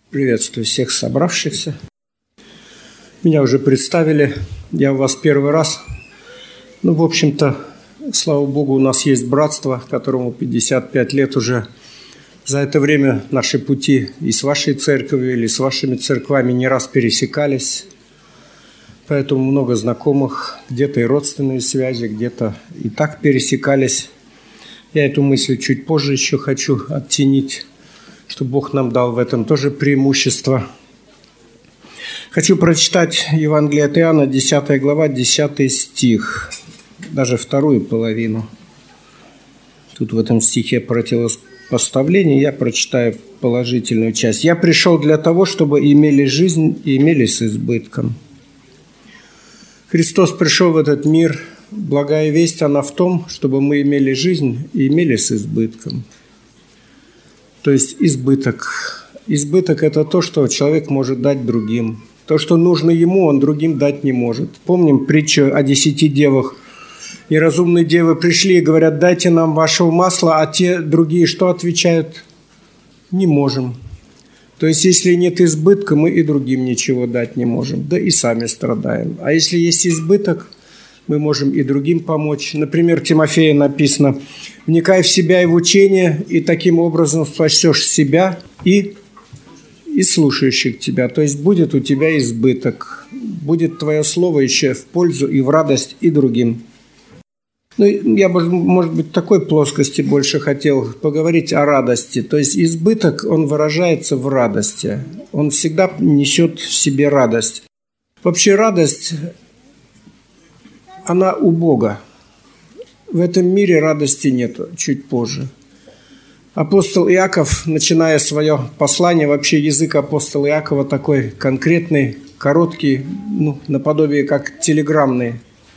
Приветствую всех собравшихся. Меня уже представили, я у вас первый раз. В общем-то, слава Богу, у нас есть братство, которому 55 лет уже. За это время наши пути и с вашей церковью, или с вашими церквами не раз пересекались. Поэтому много знакомых, где-то и родственные связи, где-то и так пересекались. Я эту мысль чуть позже еще хочу оттенить, что Бог нам дал в этом тоже преимущество. Хочу прочитать Евангелие от Иоанна, 10 глава, 10 стих, даже вторую половину. Тут в этом стихе противопоставление, я прочитаю положительную часть. «Я пришел для того, чтобы имели жизнь и имели с избытком». Христос пришел в этот мир, благая весть, она в том, чтобы мы имели жизнь и имели с избытком. То есть избыток. Избыток – это то, что человек может дать другим. То, что нужно ему, он другим дать не может. Помним притчу о 10 девах. И разумные девы пришли и говорят: дайте нам вашего масла, а те другие что отвечают? Не можем. То есть, если нет избытка, мы и другим ничего дать не можем, да и сами страдаем. А если есть избыток, мы можем и другим помочь. Например, Тимофею написано: «Вникай в себя и в учение, и таким образом спасешь себя и слушающих тебя». То есть будет у тебя избыток, будет твое слово еще в пользу и в радость и другим. Я бы, может быть, в такой плоскости больше хотел поговорить о радости. То есть избыток, он выражается в радости. Он всегда несет в себе радость. Вообще радость, она у Бога. В этом мире радости нету, чуть позже. Апостол Иаков, начиная свое послание, вообще язык апостола Иакова такой конкретный, короткий, наподобие как телеграммный.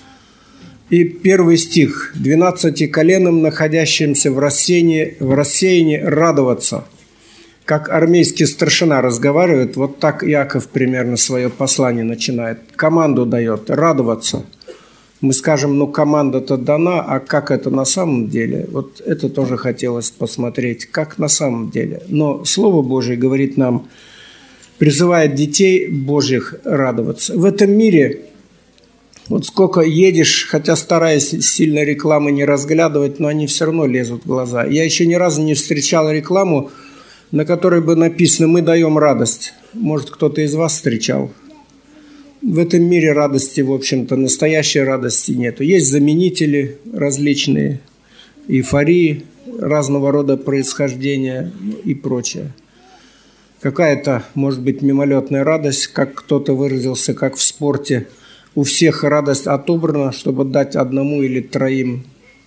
И первый стих: «12 коленам, находящимся в рассеянии, радоваться». Как армейский старшина разговаривает, вот так Иаков примерно свое послание начинает. Команду дает: радоваться. Мы скажем, команда-то дана, а как это на самом деле? Вот это тоже хотелось посмотреть, как на самом деле. Но Слово Божие говорит нам, призывает детей Божьих радоваться. В этом мире, вот сколько едешь, хотя стараясь сильно рекламы не разглядывать, но они все равно лезут в глаза. Я еще ни разу не встречал рекламу, на которой бы написано: «Мы даем радость». Может, кто-то из вас встречал? В этом мире радости, в общем-то, настоящей радости нету. Есть заменители различные, эйфории разного рода происхождения и прочее. Какая-то, может быть, мимолетная радость, как кто-то выразился, как в спорте. У всех радость отобрана, чтобы дать одному или троим.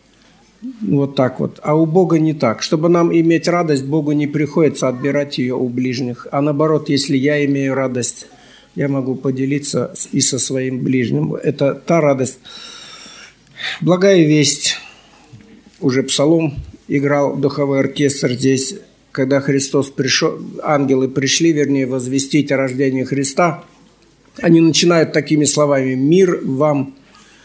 Вот так вот. А у Бога не так. Чтобы нам иметь радость, Богу не приходится отбирать ее у ближних. А наоборот, если я имею радость, я могу поделиться и со своим ближним. Это та радость. Благая весть. Уже псалом играл духовой оркестр здесь. Когда Христос пришел, ангелы пришли, возвестить о рождении Христа. Они начинают такими словами: «Мир вам,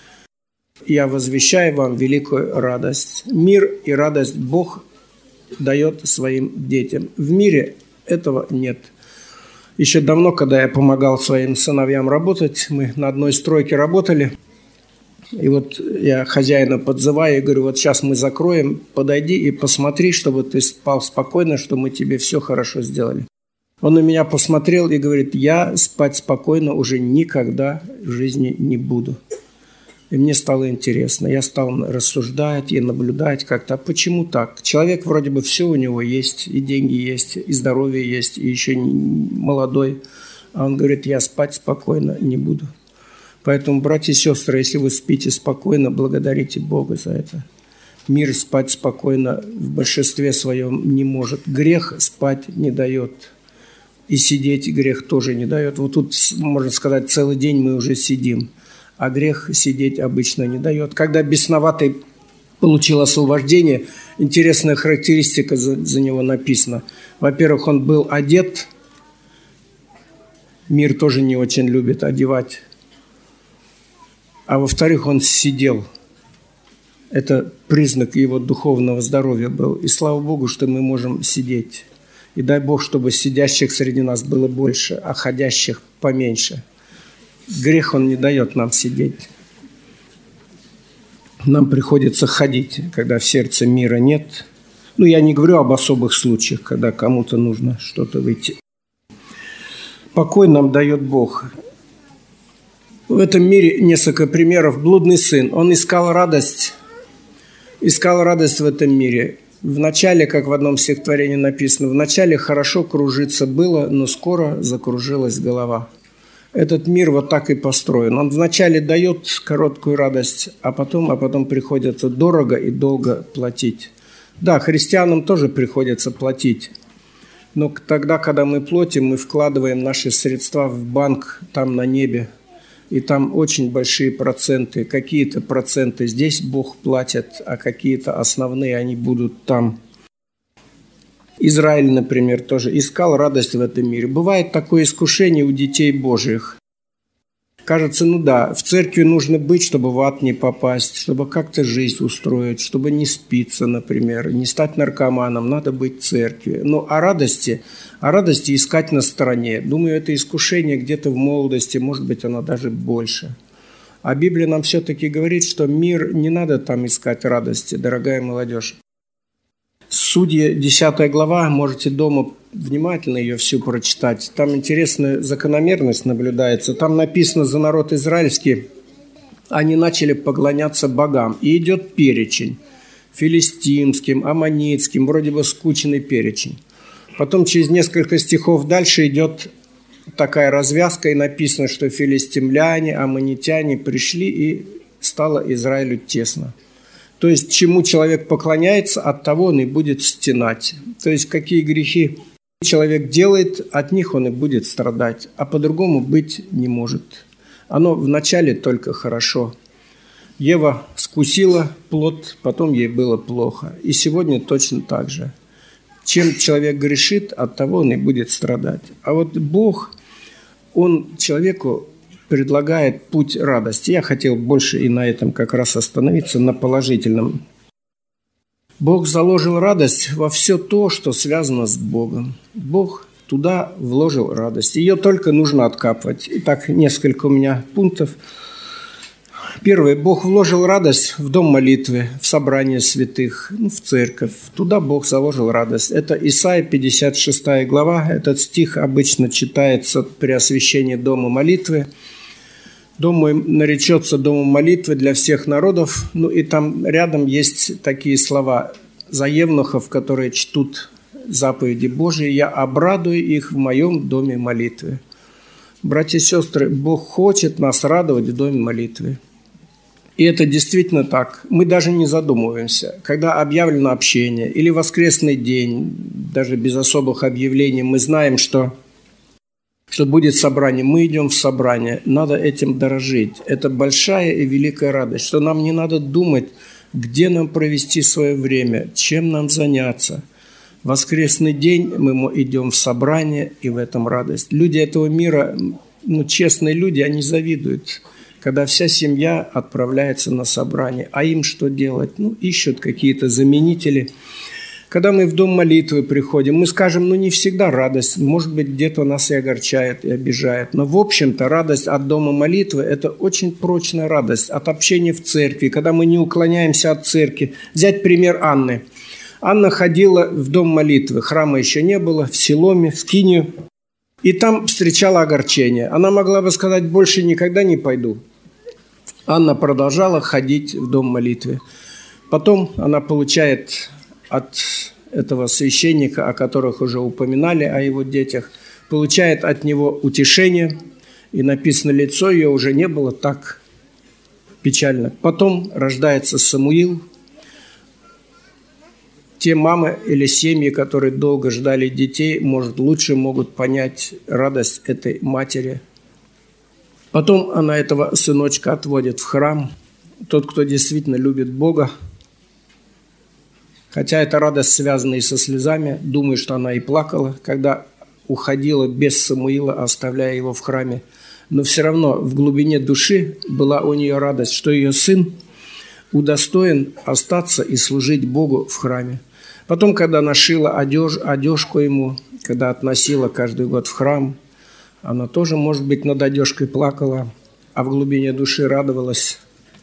я возвещаю вам великую радость». Мир и радость Бог дает своим детям. В мире этого нет. Еще давно, когда я помогал своим сыновьям работать, мы на одной стройке работали, и вот я хозяина подзываю и говорю: вот сейчас мы закроем, подойди и посмотри, чтобы ты спал спокойно, что мы тебе все хорошо сделали. Он на меня посмотрел и говорит: я спать спокойно уже никогда в жизни не буду. И мне стало интересно. Я стал рассуждать и наблюдать как-то. А почему так? Человек вроде бы все у него есть, и деньги есть, и здоровье есть, и еще молодой. А он говорит: я спать спокойно не буду. Поэтому, братья и сестры, если вы спите спокойно, благодарите Бога за это. Мир спать спокойно в большинстве своем не может. Грех спать не дает. И сидеть грех тоже не дает. Вот тут, можно сказать, целый день мы уже сидим. А грех сидеть обычно не дает. Когда бесноватый получил освобождение, интересная характеристика за него написана. Во-первых, он был одет. Мир тоже не очень любит одевать. А во-вторых, он сидел. Это признак его духовного здоровья был. И слава Богу, что мы можем сидеть. И дай Бог, чтобы сидящих среди нас было больше, а ходящих поменьше. Грех, он не дает нам сидеть. Нам приходится ходить, когда в сердце мира нет. Я не говорю об особых случаях, когда кому-то нужно что-то выйти. Покой нам дает Бог. В этом мире несколько примеров. Блудный сын, он искал радость в этом мире. Вначале, как в одном стихотворении написано, вначале хорошо кружиться было, но скоро закружилась голова. Этот мир вот так и построен. Он вначале дает короткую радость, а потом приходится дорого и долго платить. Да, христианам тоже приходится платить. Но тогда, когда мы платим, мы вкладываем наши средства в банк там на небе. И там очень большие проценты. Какие-то проценты здесь Бог платит, а какие-то основные они будут там. Израиль, например, тоже искал радость в этом мире. Бывает такое искушение у детей Божьих. Кажется, в церкви нужно быть, чтобы в ад не попасть, чтобы как-то жизнь устроить, чтобы не спиться, например, не стать наркоманом, надо быть в церкви. О радости искать на стороне. Думаю, это искушение где-то в молодости, может быть, оно даже больше. А Библия нам все-таки говорит, что мир, не надо там искать радости, дорогая молодежь. Судьи, 10 глава, можете дома внимательно ее всю прочитать. Там интересная закономерность наблюдается. Там написано за народ израильский, они начали поклоняться богам. И идет перечень. Филистимским, аммонитским, вроде бы скучный перечень. Потом через несколько стихов дальше идет такая развязка, и написано, что филистимляне, аммонитяне пришли, и стало Израилю тесно. То есть, чему человек поклоняется, от того он и будет стенать. То есть, какие грехи человек делает, от них он и будет страдать, а по-другому быть не может. Оно вначале только хорошо. Ева скусила плод, потом ей было плохо. И сегодня точно так же. Чем человек грешит, от того он и будет страдать. А вот Бог, Он человеку предлагает путь радости. Я хотел больше и на этом как раз остановиться, на положительном. Бог заложил радость во все то, что связано с Богом. Бог туда вложил радость. Ее только нужно откапывать. Итак, несколько у меня пунктов. Первое. Бог вложил радость в дом молитвы, в собрание святых, в церковь. Туда Бог заложил радость. Это Исайя, 56 глава. Этот стих обычно читается при освящении дома молитвы. Дом мой наречется домом молитвы для всех народов. И там рядом есть такие слова за евнухов, которые чтут заповеди Божьи. Я обрадую их в моем доме молитвы. Братья и сестры, Бог хочет нас радовать в доме молитвы. И это действительно так. Мы даже не задумываемся. Когда объявлено общение или воскресный день, даже без особых объявлений, мы знаем, что будет собрание, мы идем в собрание, надо этим дорожить. Это большая и великая радость, что нам не надо думать, где нам провести свое время, чем нам заняться. В воскресный день мы идем в собрание, и в этом радость. Люди этого мира, честные люди, они завидуют, когда вся семья отправляется на собрание. А им что делать? Ищут какие-то заменители. Когда мы в дом молитвы приходим, мы скажем, не всегда радость, может быть, где-то нас и огорчает, и обижает. Но, в общем-то, радость от дома молитвы – это очень прочная радость от общения в церкви, когда мы не уклоняемся от церкви. Взять пример Анны. Анна ходила в дом молитвы, храма еще не было, в Силоме, в Скинию, и там встречала огорчение. Она могла бы сказать, больше никогда не пойду. Анна продолжала ходить в дом молитвы. Потом она получает от этого священника, о которых уже упоминали, о его детях, получает от него утешение, и написано, лицо ее уже не было так печально. Потом рождается Самуил. Те мамы или семьи, которые долго ждали детей, может, лучше могут понять радость этой матери. Потом она этого сыночка отводит в храм. Тот, кто действительно любит Бога, хотя эта радость связана и со слезами, думаю, что она и плакала, когда уходила без Самуила, оставляя его в храме. Но все равно в глубине души была у нее радость, что ее сын удостоен остаться и служить Богу в храме. Потом, когда она шила одежку ему, когда относила каждый год в храм, она тоже, может быть, над одежкой плакала, а в глубине души радовалась,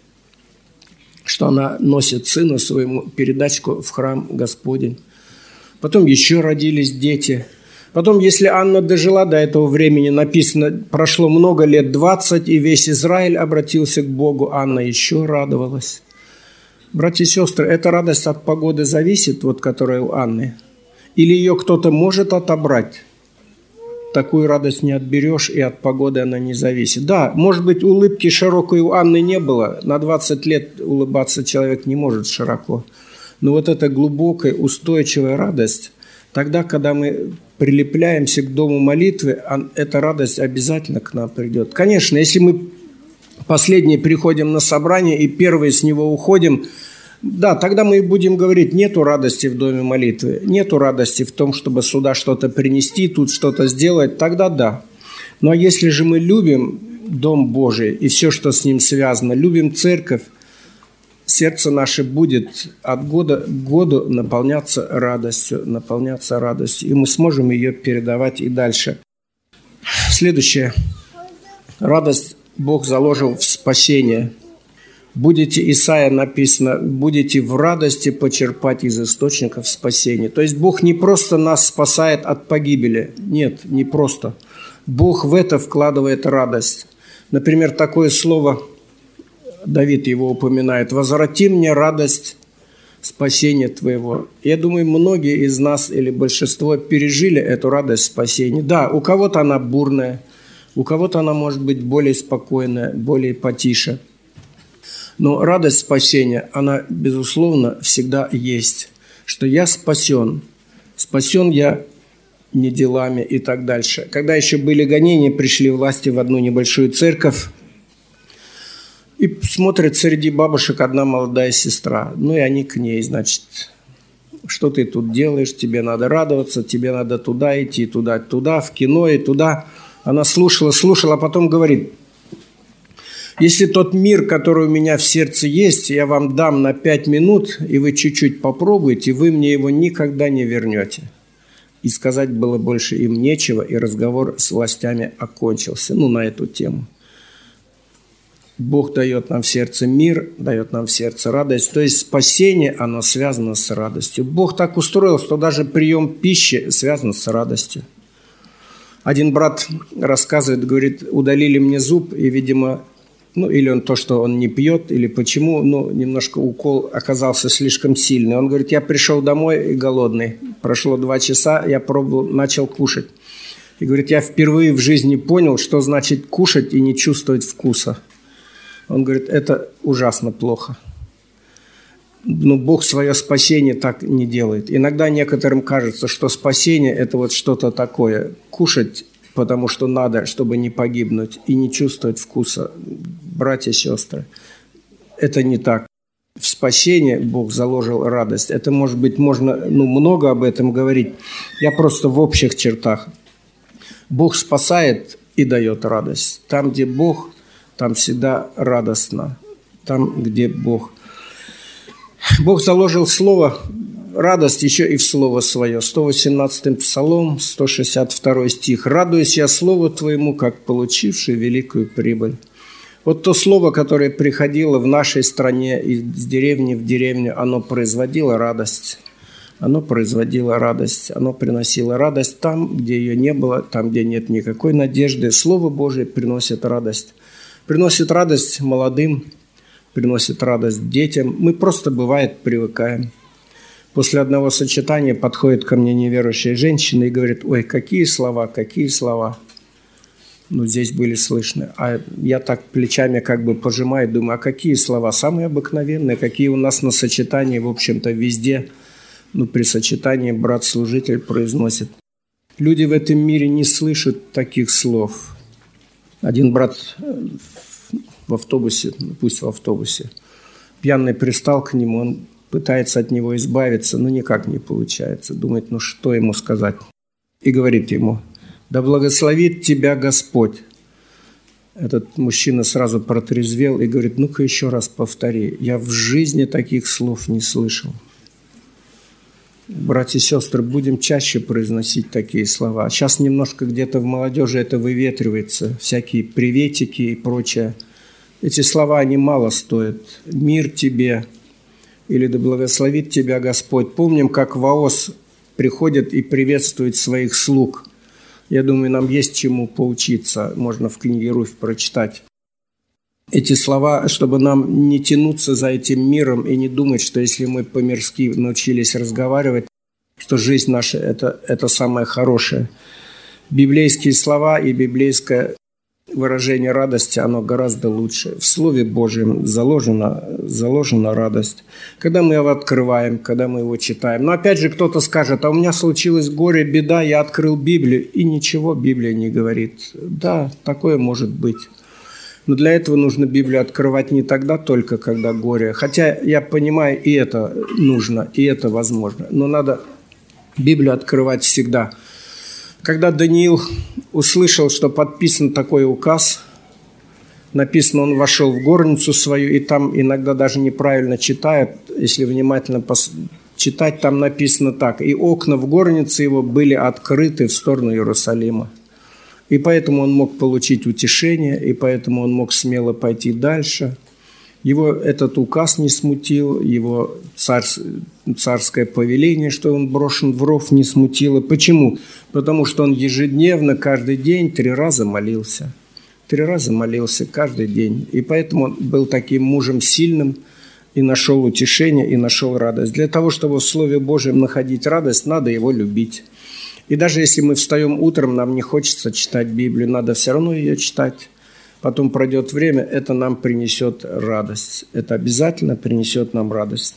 что она носит сыну своему передачку в храм Господень. Потом еще родились дети. Потом, если Анна дожила до этого времени, написано, прошло много лет, 20, и весь Израиль обратился к Богу, Анна еще радовалась. Братья и сестры, эта радость от погоды зависит, вот которая у Анны? Или ее кто-то может отобрать? Такую радость не отберешь, и от погоды она не зависит. Да, может быть, улыбки широкой у Анны не было. На 20 лет улыбаться человек не может широко. Но вот эта глубокая, устойчивая радость, тогда, когда мы прилепляемся к дому молитвы, эта радость обязательно к нам придет. Конечно, если мы последние приходим на собрание и первые с него уходим, да, тогда мы и будем говорить, нету радости в доме молитвы, нету радости в том, чтобы сюда что-то принести, тут что-то сделать, тогда да. Но если же мы любим Дом Божий и все, что с ним связано, любим церковь, сердце наше будет от года к году наполняться радостью, и мы сможем ее передавать и дальше. Следующее. Радость Бог заложил в спасение. Будете, Исайя написано, будете в радости почерпать из источников спасения. То есть Бог не просто нас спасает от погибели. Нет, не просто. Бог в это вкладывает радость. Например, такое слово, Давид его упоминает, «Возврати мне радость спасения Твоего». Я думаю, многие из нас или большинство пережили эту радость спасения. Да, у кого-то она бурная, у кого-то она может быть более спокойная, более потише. Но радость спасения, она, безусловно, всегда есть. Что я спасен. Спасен я не делами и так дальше. Когда еще были гонения, пришли власти в одну небольшую церковь, и смотрит среди бабушек одна молодая сестра. Ну и они к ней, значит, что ты тут делаешь, тебе надо радоваться, тебе надо туда идти, туда, в кино и туда. Она слушала, а потом говорит, если тот мир, который у меня в сердце есть, я вам дам на 5 минут, и вы чуть-чуть попробуете, вы мне его никогда не вернете. И сказать было больше им нечего, и разговор с властями окончился. На эту тему. Бог дает нам в сердце мир, дает нам в сердце радость. То есть спасение, оно связано с радостью. Бог так устроил, что даже прием пищи связан с радостью. Один брат рассказывает, говорит, удалили мне зуб, и, видимо, или он то, что он не пьет, или почему, немножко укол оказался слишком сильный. Он говорит, я пришел домой и голодный. Прошло 2 часа, я пробовал, начал кушать. И говорит, я впервые в жизни понял, что значит кушать и не чувствовать вкуса. Он говорит, это ужасно плохо. Но Бог свое спасение так не делает. Иногда некоторым кажется, что спасение – это вот что-то такое. Кушать, потому что надо, чтобы не погибнуть, и не чувствовать вкуса. Братья и сестры, это не так. В спасение Бог заложил радость. Это, может быть, можно много об этом говорить. Я просто в общих чертах. Бог спасает и дает радость. Там, где Бог, там всегда радостно. Там, где Бог. Бог заложил слово радость еще и в слово свое. 118-й Псалом, 162 стих. «Радуюсь я слову Твоему, как получивший великую прибыль». Вот то слово, которое приходило в нашей стране из деревни в деревню, оно производило радость. Оно производило радость. Оно приносило радость там, где ее не было, там, где нет никакой надежды. Слово Божие приносит радость. Приносит радость молодым, приносит радость детям. Мы просто, бывает, привыкаем. После одного сочетания подходит ко мне неверующая женщина и говорит, ой, какие слова. Здесь были слышны. А я так плечами пожимаю, думаю, а какие слова? Самые обыкновенные, какие у нас на сочетании, в общем-то, везде. При сочетании брат-служитель произносит. Люди в этом мире не слышат таких слов. Один брат в автобусе, пусть в автобусе, пьяный пристал к нему, он пытается от него избавиться, но никак не получается. Думает, что ему сказать? И говорит ему, да благословит тебя Господь. Этот мужчина сразу протрезвел и говорит, ну-ка еще раз повтори. Я в жизни таких слов не слышал. Братья и сестры, будем чаще произносить такие слова. Сейчас немножко где-то в молодежи это выветривается, всякие приветики и прочее. Эти слова, они мало стоят. Мир тебе или да благословит тебя Господь. Помним, как Ваос приходит и приветствует своих слуг. Я думаю, нам есть чему поучиться. Можно в книге Руфь прочитать. Эти слова, чтобы нам не тянуться за этим миром и не думать, что если мы по-мирски научились разговаривать, что жизнь наша – это самое хорошее. Библейские слова и библейское выражение радости, оно гораздо лучше. В Слове Божьем заложена радость. Когда мы его открываем, когда мы его читаем. Но опять же кто-то скажет, а у меня случилось горе, беда, я открыл Библию, и ничего Библия не говорит. Да, такое может быть. Но для этого нужно Библию открывать не тогда только, когда горе. Хотя я понимаю, и это нужно, и это возможно. Но надо Библию открывать всегда. Когда Даниил услышал, что подписан такой указ, написано, он вошел в горницу свою, и там иногда даже неправильно читают, если внимательно читать, там написано так. И окна в горнице его были открыты в сторону Иерусалима. И поэтому он мог получить утешение, и поэтому он мог смело пойти дальше. Его этот указ не смутил, его царское повеление, что он брошен в ров, не смутило. Почему? Потому что он ежедневно, каждый день 3 раза молился. 3 раза молился каждый день. И поэтому он был таким мужем сильным и нашел утешение, и нашел радость. Для того, чтобы в Слове Божьем находить радость, надо его любить. И даже если мы встаем утром, нам не хочется читать Библию, надо все равно ее читать. Потом пройдет время, это нам принесет радость. Это обязательно принесет нам радость.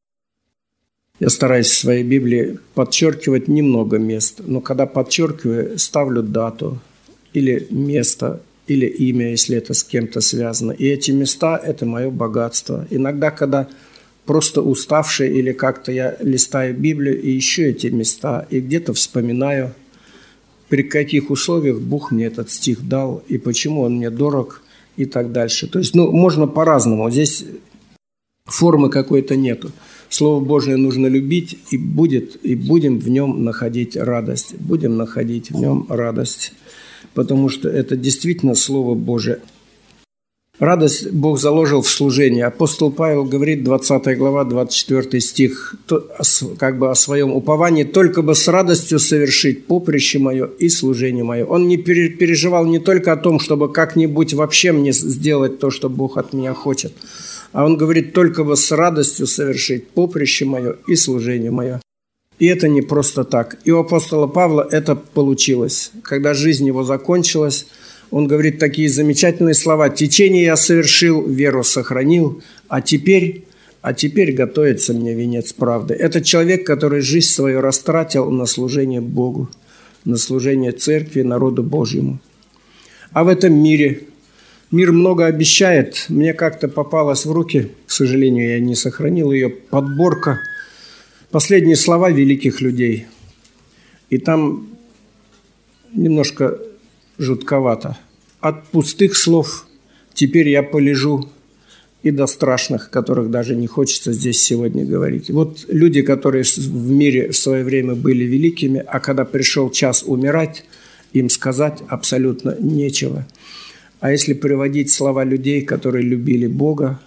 Я стараюсь в своей Библии подчеркивать немного мест, но когда подчеркиваю, ставлю дату или место, или имя, если это с кем-то связано. И эти места – это мое богатство. Иногда, когда просто уставший или как-то я листаю Библию и ищу эти места, и где-то вспоминаю, при каких условиях Бог мне этот стих дал, и почему он мне дорог, и так дальше. То есть, можно по-разному. Здесь формы какой-то нету. Слово Божие нужно любить, и будем в нем находить радость. Будем находить в нем радость, потому что это действительно Слово Божие. Радость Бог заложил в служении. Апостол Павел говорит, 20 глава, 24 стих, как бы о своем уповании, «Только бы с радостью совершить поприще мое и служение мое». Он не переживал не только о том, чтобы как-нибудь вообще мне сделать то, что Бог от меня хочет, а он говорит, «Только бы с радостью совершить поприще мое и служение мое». И это не просто так. И у апостола Павла это получилось. Когда жизнь его закончилась, он говорит такие замечательные слова. «Течение я совершил, веру сохранил, а теперь готовится мне венец правды». Это человек, который жизнь свою растратил на служение Богу, на служение церкви, народу Божьему. А в этом мире мир много обещает. Мне как-то попалась в руки, к сожалению, я не сохранил ее, подборка «Последние слова великих людей». И там немножко жутковато. От пустых слов теперь я полежу и до страшных, которых даже не хочется здесь сегодня говорить. Вот люди, которые в мире в свое время были великими, а когда пришел час умирать, им сказать абсолютно нечего. А если приводить слова людей, которые любили Бога,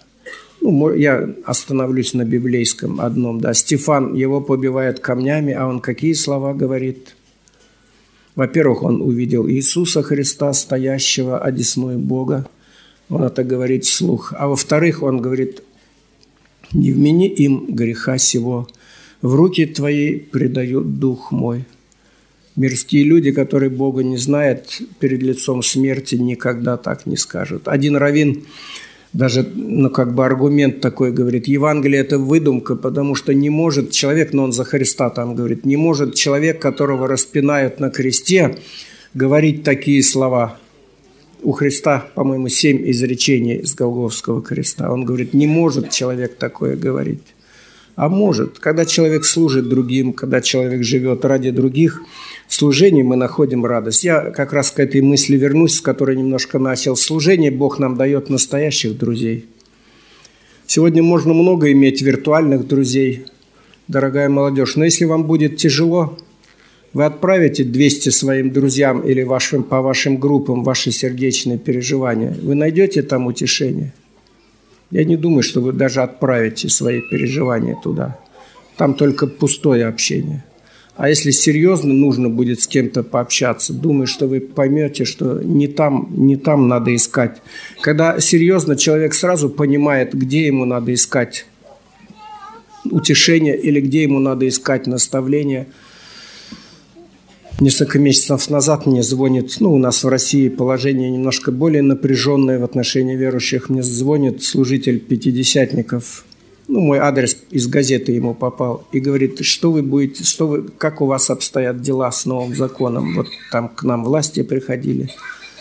я остановлюсь на библейском одном. Да. Стефан, его побивают камнями, а он какие слова говорит? Во-первых, он увидел Иисуса Христа, стоящего одесную Бога. Он это говорит вслух. А во-вторых, он говорит, «Не вмени им греха сего, в руки твои предаю дух мой». Мирские люди, которые Бога не знают, перед лицом смерти никогда так не скажут. Один раввин даже, аргумент такой говорит, Евангелие – это выдумка, потому что не может человек, но он за Христа там говорит, не может человек, которого распинают на кресте, говорить такие слова. У Христа, по-моему, 7 изречений с Голгофского креста. Он говорит, не может человек такое говорить. А может. Когда человек служит другим, когда человек живет ради других, в служении мы находим радость. Я как раз к этой мысли вернусь, с которой немножко начал. В служении Бог нам дает настоящих друзей. Сегодня можно много иметь виртуальных друзей, дорогая молодежь. Но если вам будет тяжело, вы отправите 200 своим друзьям или по вашим группам ваши сердечные переживания. Вы найдете там утешение? Я не думаю, что вы даже отправите свои переживания туда. Там только пустое общение. А если серьезно нужно будет с кем-то пообщаться, думаю, что вы поймете, что не там надо искать. Когда серьезно, человек сразу понимает, где ему надо искать утешение или где ему надо искать наставление. Несколько месяцев назад мне звонит, у нас в России положение немножко более напряженное в отношении верующих. Мне звонит служитель пятидесятников, мой адрес из газеты ему попал, и говорит, как у вас обстоят дела с новым законом? Вот там к нам власти приходили.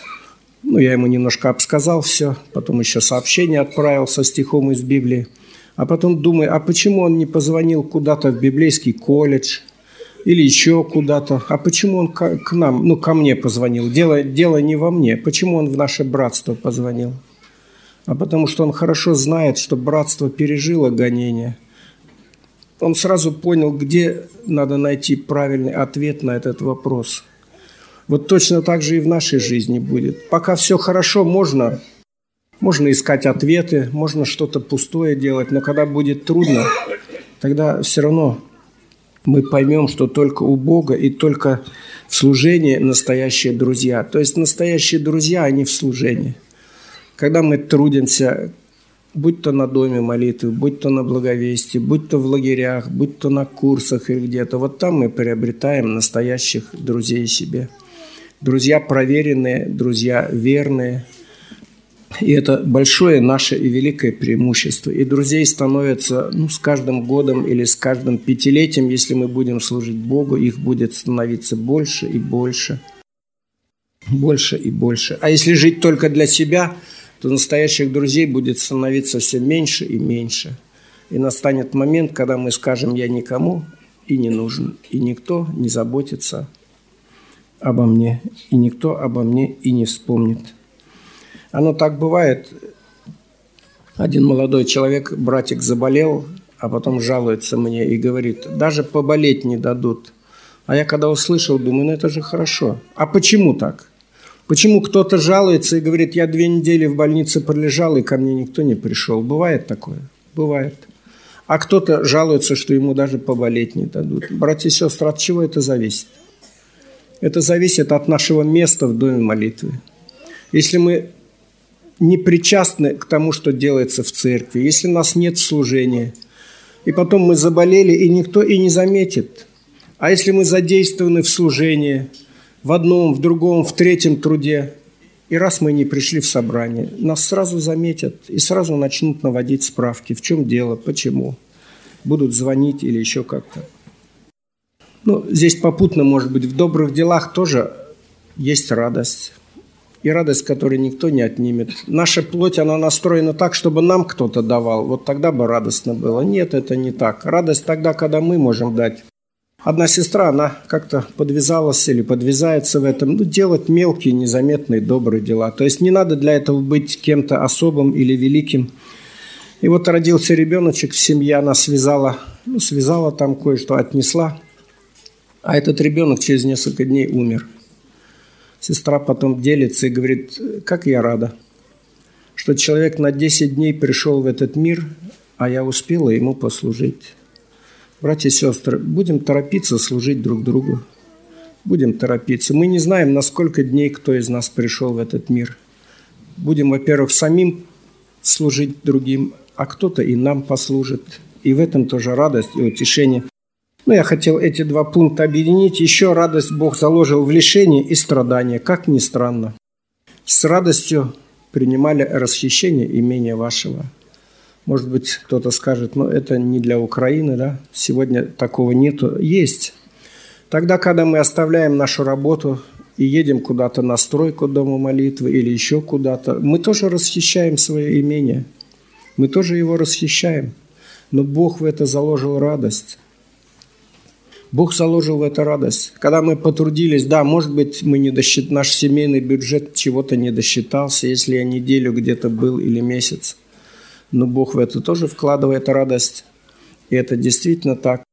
Я ему немножко обсказал все, потом еще сообщение отправил со стихом из Библии. А потом думаю, а почему он не позвонил куда-то в библейский колледж или еще куда-то? А почему он к нам, ко мне позвонил? Дело не во мне. Почему он в наше братство позвонил? А потому что он хорошо знает, что братство пережило гонение. Он сразу понял, где надо найти правильный ответ на этот вопрос. Вот точно так же и в нашей жизни будет. Пока все хорошо, можно искать ответы, можно что-то пустое делать, но когда будет трудно, тогда все равно мы поймем, что только у Бога и только в служении настоящие друзья. То есть настоящие друзья, они в служении. Когда мы трудимся, будь то на доме молитвы, будь то на благовестии, будь то в лагерях, будь то на курсах или где-то, вот там мы приобретаем настоящих друзей себе. Друзья проверенные, друзья верные. И это большое наше и великое преимущество. И друзей становится с каждым годом или с каждым пятилетием, если мы будем служить Богу, их будет становиться больше и больше. Больше и больше. А если жить только для себя, то настоящих друзей будет становиться все меньше и меньше. И настанет момент, когда мы скажем, я никому и не нужен, и никто не заботится обо мне, и никто обо мне и не вспомнит. Оно так бывает. Один молодой человек, братик, заболел, а потом жалуется мне и говорит, даже поболеть не дадут. А я когда услышал, думаю, это же хорошо. А почему так? Почему кто-то жалуется и говорит, я 2 недели в больнице пролежал, и ко мне никто не пришел? Бывает такое? Бывает. А кто-то жалуется, что ему даже поболеть не дадут. Братья и сестры, от чего это зависит? Это зависит от нашего места в доме молитвы. Если мы не причастны к тому, что делается в церкви, если нас нет в служении, и потом мы заболели, и никто и не заметит. А если мы задействованы в служении, в одном, в другом, в третьем труде, и раз мы не пришли в собрание, нас сразу заметят и сразу начнут наводить справки, в чем дело, почему. Будут звонить или еще как-то. Здесь попутно, может быть, в добрых делах тоже есть радость. И радость, которую никто не отнимет. Наша плоть, она настроена так, чтобы нам кто-то давал. Вот тогда бы радостно было. Нет, это не так. Радость тогда, когда мы можем дать. Одна сестра, она как-то подвязалась или подвязается в этом, делать мелкие, незаметные, добрые дела. То есть не надо для этого быть кем-то особым или великим. И вот родился ребеночек в семье, она связала там кое-что, отнесла. А этот ребенок через несколько дней умер. Сестра потом делится и говорит, как я рада, что человек на 10 дней пришел в этот мир, а я успела ему послужить. Братья и сестры, будем торопиться служить друг другу. Будем торопиться. Мы не знаем, на сколько дней кто из нас пришел в этот мир. Будем, во-первых, самим служить другим, а кто-то и нам послужит. И в этом тоже радость и утешение. Я хотел эти 2 пункта объединить. Еще радость Бог заложил в лишении и страдания, как ни странно. С радостью принимали расхищение имения вашего. Может быть, кто-то скажет, это не для Украины, да? Сегодня такого нету. Есть. Тогда, когда мы оставляем нашу работу и едем куда-то на стройку дома молитвы или еще куда-то, мы тоже расхищаем свое имение. Мы тоже его расхищаем. Но Бог в это заложил радость. Бог заложил в это радость. Когда мы потрудились, может быть, наш семейный бюджет чего-то не досчитался, если я неделю где-то был или месяц. Но Бог в это тоже вкладывает радость. И это действительно так.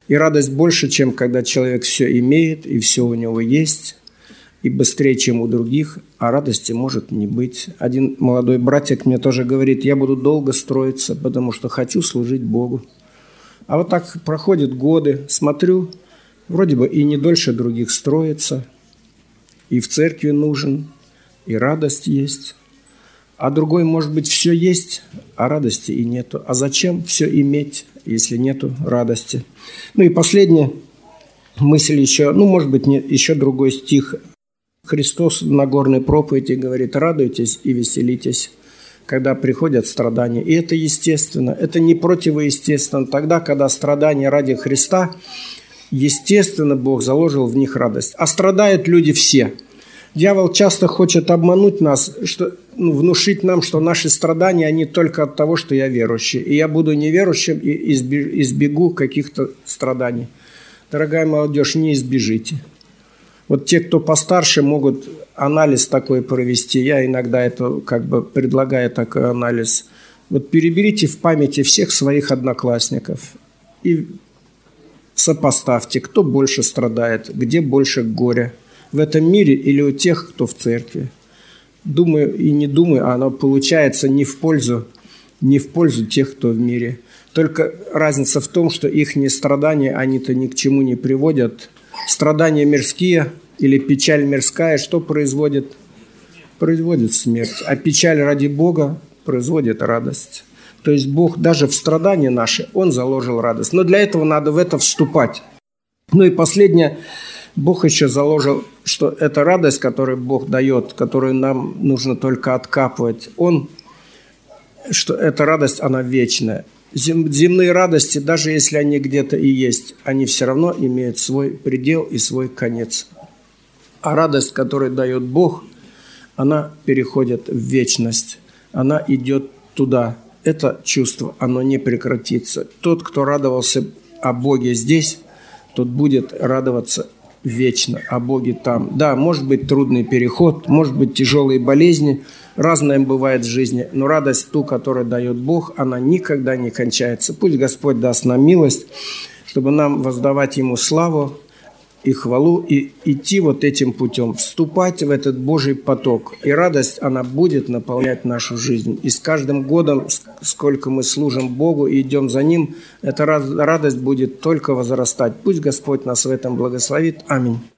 И радость больше, чем когда человек все имеет, и все у него есть, и быстрее, чем у других, а радости может не быть. Один молодой братик мне тоже говорит: я буду долго строиться, потому что хочу служить Богу. А вот так проходят годы, смотрю, вроде бы и не дольше других строится, и в церкви нужен, и радость есть. А другой, может быть, все есть, а радости и нету. А зачем все иметь, если нету радости? Ну и последняя мысль еще, может быть, еще другой стих. Христос в Нагорной проповеди говорит: радуйтесь и веселитесь, когда приходят страдания. И это естественно, это не противоестественно. Тогда, когда страдания ради Христа, естественно, Бог заложил в них радость. А страдают люди все. Дьявол часто хочет обмануть нас, внушить нам, что наши страдания, они только от того, что я верующий. И я буду неверующим и избегу каких-то страданий. Дорогая молодежь, не избежите. Вот те, кто постарше, могут анализ такой провести. Я иногда это предлагаю такой анализ. Вот переберите в памяти всех своих одноклассников и сопоставьте, кто больше страдает, где больше горя. В этом мире или у тех, кто в церкви. Думаю и не думаю, а оно получается не в пользу тех, кто в мире. Только разница в том, что их страдания, они-то ни к чему не приводят. Страдания мирские или печаль мирская, что производит? Производит смерть. А печаль ради Бога производит радость. То есть Бог даже в страдания наши, Он заложил радость. Но для этого надо в это вступать. Ну и последнее. Бог еще заложил, что эта радость, которую Бог дает, которую нам нужно только откапывать, что эта радость, она вечная. Земные радости, даже если они где-то и есть, они все равно имеют свой предел и свой конец. А радость, которую дает Бог, она переходит в вечность, она идет туда. Это чувство, оно не прекратится. Тот, кто радовался о Боге здесь, тот будет радоваться вечно о Боге там. Да, может быть трудный переход, может быть тяжелые болезни, разное бывает в жизни, но радость ту, которую дает Бог, она никогда не кончается. Пусть Господь даст нам милость, чтобы нам воздавать Ему славу и хвалу, и идти вот этим путем, вступать в этот Божий поток. И радость, она будет наполнять нашу жизнь. И с каждым годом, сколько мы служим Богу и идем за Ним, эта радость будет только возрастать. Пусть Господь нас в этом благословит. Аминь.